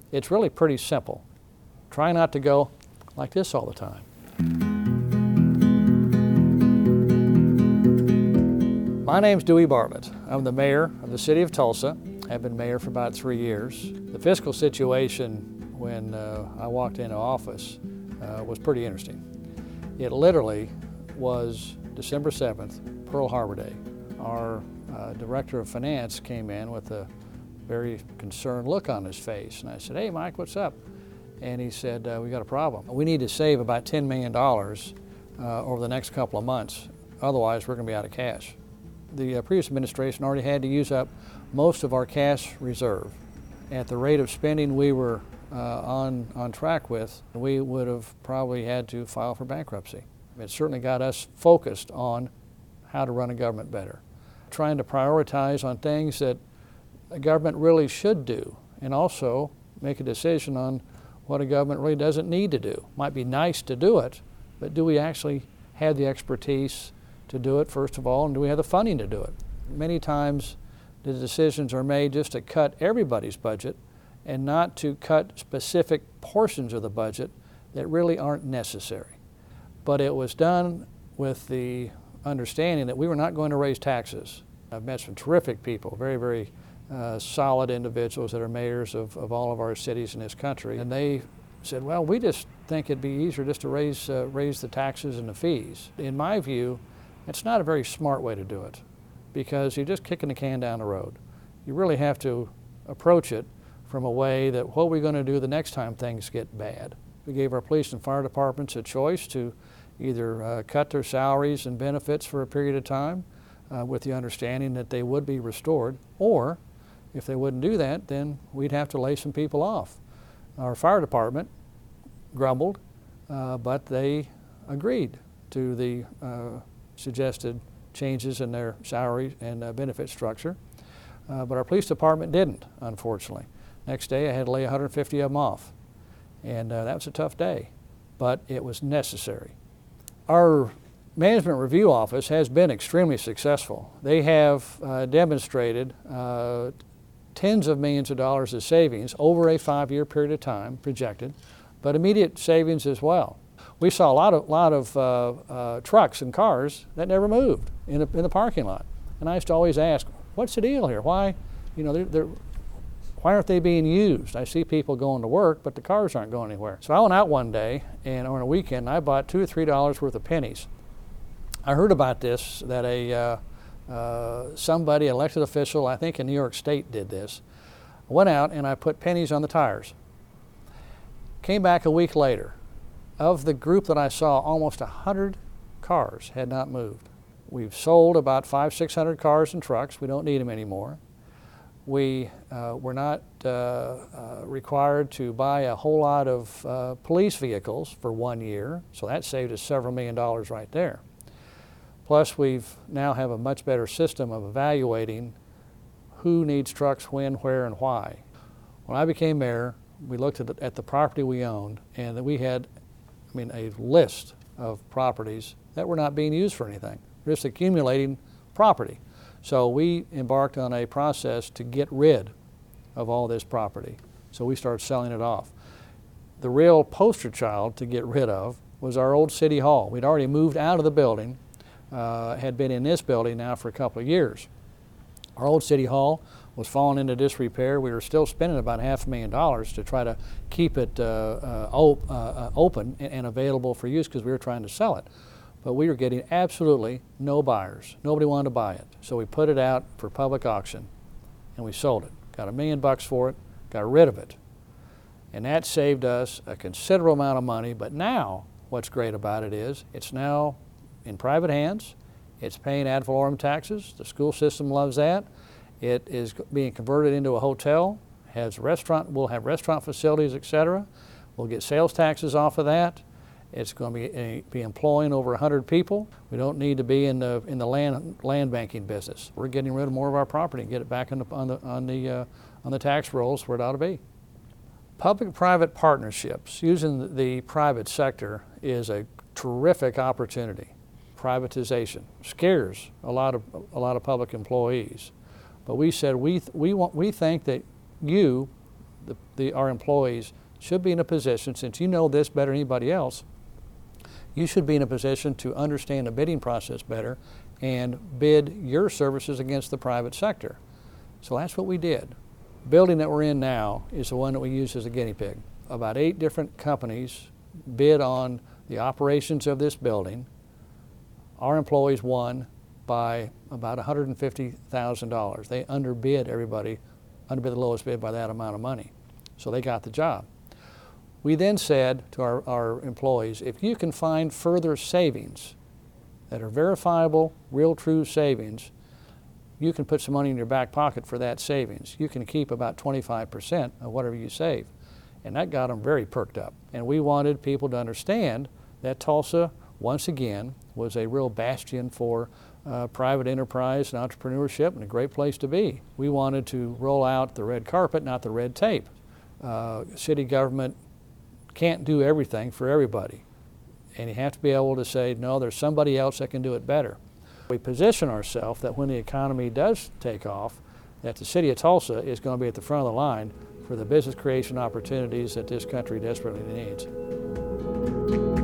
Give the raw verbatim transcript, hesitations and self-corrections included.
It's really pretty simple. Try not to go like this all the time. My name's Dewey Bartlett. I'm the mayor of the city of Tulsa. I've been mayor for about three years. The fiscal situation when uh, I walked into office uh, was pretty interesting. It literally was December seventh, Pearl Harbor Day. Our uh, director of finance came in with a very concerned look on his face. And I said, "Hey, Mike, what's up?" And he said, uh, "We got a problem. We need to save about ten million dollars uh, over the next couple of months. Otherwise, we're going to be out of cash." The uh, previous administration already had to use up most of our cash reserve. At the rate of spending we were uh, on, on track with, we would have probably had to file for bankruptcy. It certainly got us focused on how to run a government better, trying to prioritize on things that a government really should do, and also make a decision on what a government really doesn't need to do. Might be nice to do it, but do we actually have the expertise to do it, first of all, and do we have the funding to do it? Many times the decisions are made just to cut everybody's budget and not to cut specific portions of the budget that really aren't necessary. But it was done with the understanding that we were not going to raise taxes. I've met some terrific people, very, very uh, solid individuals that are mayors of, of all of our cities in this country, and they said, "Well, we just think it'd be easier just to raise, uh, raise the taxes and the fees." In my view, it's not a very smart way to do it, because you're just kicking the can down the road. You really have to approach it from a way that what are we going to do the next time things get bad? We gave our police and fire departments a choice to either uh, cut their salaries and benefits for a period of time uh, with the understanding that they would be restored, or if they wouldn't do that, then we'd have to lay some people off. Our fire department grumbled, uh, but they agreed to the uh, suggested changes in their salary and uh, benefit structure, uh, but our police department didn't, unfortunately. Next day I had to lay one hundred fifty of them off, and uh, that was a tough day, but it was necessary. Our Management Review Office has been extremely successful. They have uh, demonstrated uh, tens of millions of dollars of savings over a five-year period of time projected, but immediate savings as well. We saw a lot of, lot of uh, uh, trucks and cars that never moved in the, in the parking lot. And I used to always ask, what's the deal here? Why, you know, they're, they're, why aren't they being used? I see people going to work, but the cars aren't going anywhere. So I went out one day and on a weekend, I bought two or three dollars worth of pennies. I heard about this, that a uh, uh, somebody, elected official, I think in New York State did this. I went out and I put pennies on the tires. Came back a week later. Of the group that I saw, almost one hundred cars had not moved. We've sold about five, six hundred cars and trucks. We don't need them anymore. We uh, were not uh, uh, required to buy a whole lot of uh, police vehicles for one year, so that saved us several million dollars right there. Plus, we've now have a much better system of evaluating who needs trucks, when, where, and why. When I became mayor, we looked at the, at the property we owned, and that we had, I mean, a list of properties that were not being used for anything, just accumulating property. So we embarked on a process to get rid of all this property. So we started selling it off. The real poster child to get rid of was our old city hall. We'd already moved out of the building, uh, had been in this building now for a couple of years. Our old city hall was falling into disrepair. We were still spending about half a million dollars to try to keep it uh, uh, op uh, open and, and available for use, because we were trying to sell it. But we were getting absolutely no buyers. Nobody wanted to buy it. So we put it out for public auction and we sold it. Got a million bucks for it, got rid of it. And that saved us a considerable amount of money. But now what's great about it is it's now in private hands. It's paying ad valorem taxes. The school system loves that. It is being converted into a hotel, has restaurant, we'll have restaurant facilities, et cetera. We'll get sales taxes off of that. It's going to be, a, be employing over one hundred people. We don't need to be in the, in the land, land banking business. We're getting rid of more of our property and get it back on the, on the, on the, uh, on the tax rolls where it ought to be. Public-private partnerships, using the private sector, is a terrific opportunity. Privatization scares a lot of, a lot of public employees. But we said we, th we, want, we think that you, the, the, our employees should be in a position, since you know this better than anybody else, you should be in a position to understand the bidding process better and bid your services against the private sector. So that's what we did. The building that we're in now is the one that we use as a guinea pig. About eight different companies bid on the operations of this building. Our employees won by about one hundred fifty thousand dollars. They underbid everybody, underbid the lowest bid by that amount of money. So they got the job. We then said to our, our employees, if you can find further savings that are verifiable, real true savings, you can put some money in your back pocket for that savings. You can keep about twenty-five percent of whatever you save. And that got them very perked up. And we wanted people to understand that Tulsa, once again, was a real bastion for uh, private enterprise and entrepreneurship, and a great place to be. We wanted to roll out the red carpet, not the red tape. Uh, city government can't do everything for everybody. And you have to be able to say, no, there's somebody else that can do it better. We position ourselves that when the economy does take off, that the city of Tulsa is going to be at the front of the line for the business creation opportunities that this country desperately needs.